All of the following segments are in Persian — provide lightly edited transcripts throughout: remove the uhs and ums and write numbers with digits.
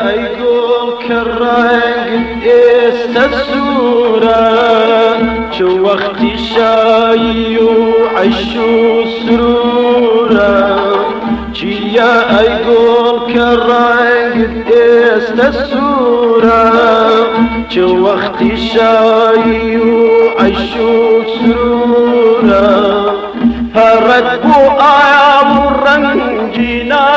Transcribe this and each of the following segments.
أيقول كالرنق استسورا شو وقتي شاي وعشو سرورا يا أيقول كالرنق استسورا شو وقتي شاي وعشو سرورا هرد بو آيام الرنجنا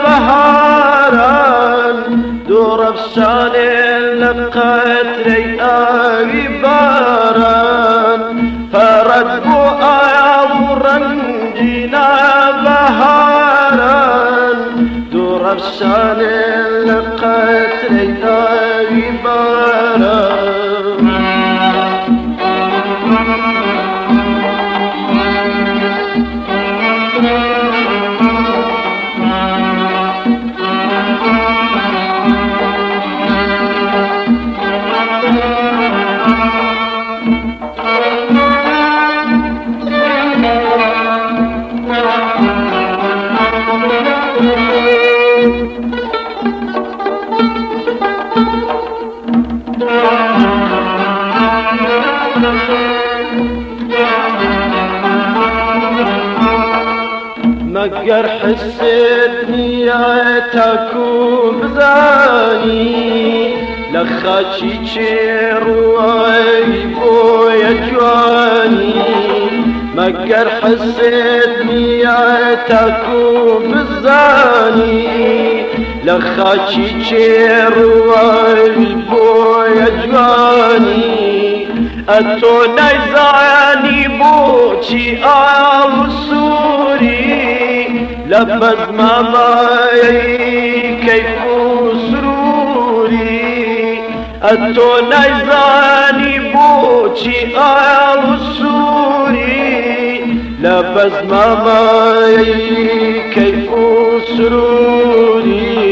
بهاران دور افسان لقت ريئاي باران هرد بو آيام الرنجنا بهاران دور افسان لقت ريئاي باران مقر حسيتني تكون بذاني لخاتشي تشيرواي بويا جواني مقر حسيتني تكون بذاني لخاتشي تشيرواي بويا جواني أتوني زاني بوشي سوري لبز ماماي كيف سروري أتوني زاني بوشي سوري لبز ماماي كيف سروري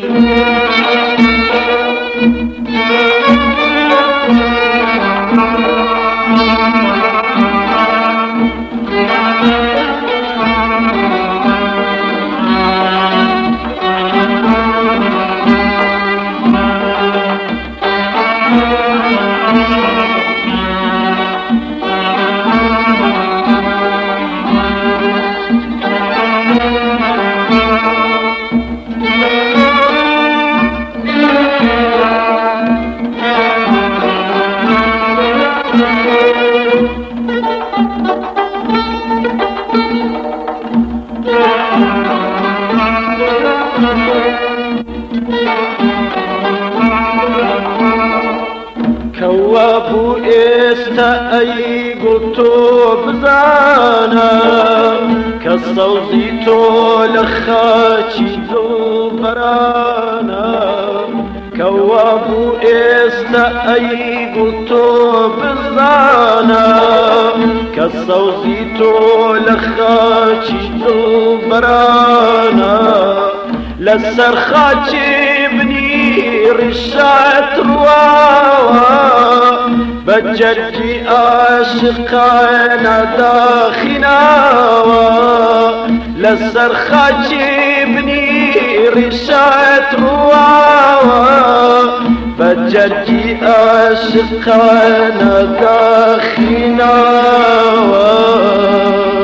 كوابو استأي قلتو بزانا كالصوزيتو لخاتي برانا كوابو استأي قلتو بزانا كالصوزيتو لخاتي برانا للسرخاتي بني رشات رواوا بجدي عاشقانا داخناوا للسرخاتي بني رشات رواوا بجدي عاشقانا داخناوا